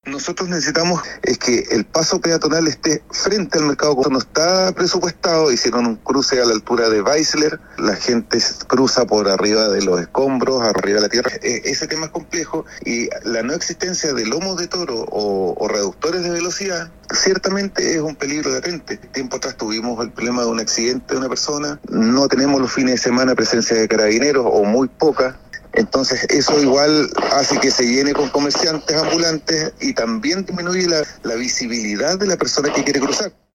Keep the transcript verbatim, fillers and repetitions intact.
Nosotros necesitamos es que el paso peatonal esté frente al mercado. No está presupuestado, hicieron un cruce a la altura de Weissler, la gente cruza por arriba de los escombros, arriba de la tierra. E- ese tema es complejo y la no existencia de lomos de toro o, o reductores de velocidad ciertamente es un peligro latente. Tiempo atrás tuvimos el problema de un accidente de una persona, no tenemos los fines de semana presencia de carabineros o muy poca. Entonces eso igual hace que se llene con comerciantes ambulantes y también disminuye la, la visibilidad de la persona que quiere cruzar.